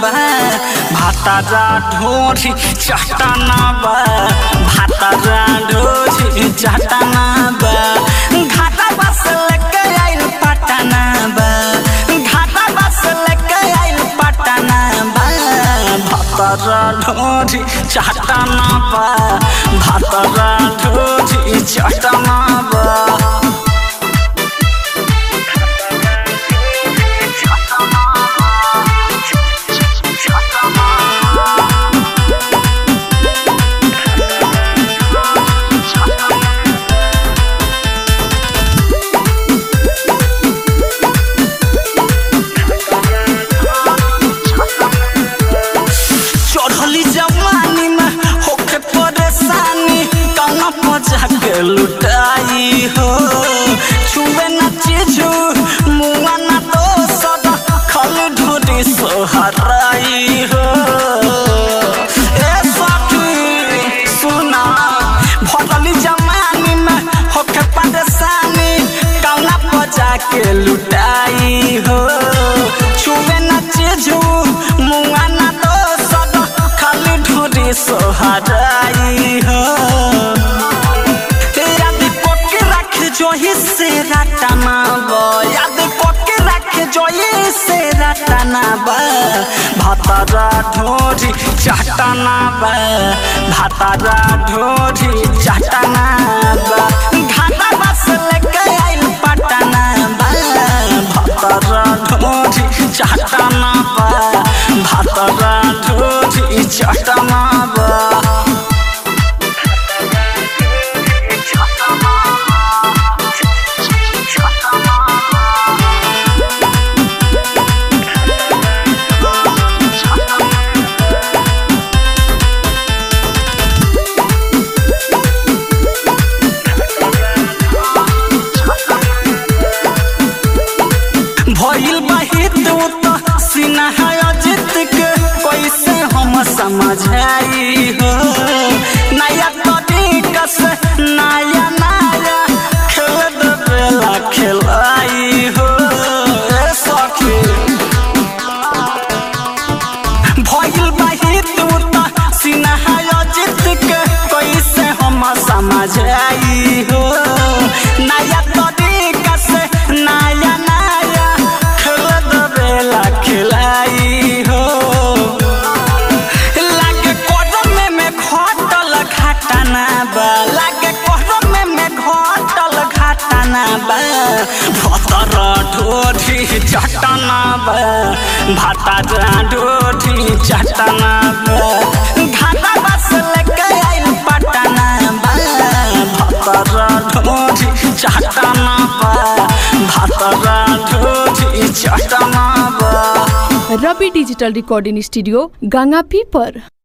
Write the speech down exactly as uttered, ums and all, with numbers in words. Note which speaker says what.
Speaker 1: बा भातारा ढोरी चटना बा भातारा ढोरी चटना बा घाटा बस लेके आइल पटना बा घाटा बस लेके आइल पटना बा भातारा ढोरी चटना बा भातारा ढोरी चटना बा जाके लुटाई हो छुए न चीजू मुआ न तो सदा खाली ढोरी सोहराई हो ए सखी सुना भटली जमानी में होके परेशानी कौना पर जाके लुटाई हो छुए न चीजू मुआ न तो सदा खाली ढोरी सोहराई हो जोही से रटना बा याद कोके रखे जोही से रटना बा भातारा ढोरी चटना बा भातारा ढोरी चटना बा घाटा बस लेके आइल पटना बा भातारा ढोरी चटना बा भातारा ढोरी चटना बा भइल बहित तो सीना है अजित के कैसे हम समझाई हो नया तरीका से नया नया खेल देवेला खिलाई हो ए सखी भइल बहित तो सीना है अजित के कैसे हम समझाई हो नया तरीका से नया खिलाई हो लागे कदम में घटल घटना बा लागे कदम में घटल घटना बा भातारा ढोरी चटना बा भातारा ढोरी चटना बा घाटा बस लेके आइल पटना बा भातारा ढोरी चटना बा भातारा ढोरी चटना बा।
Speaker 2: Ravi digital recording studio Gangapi पर।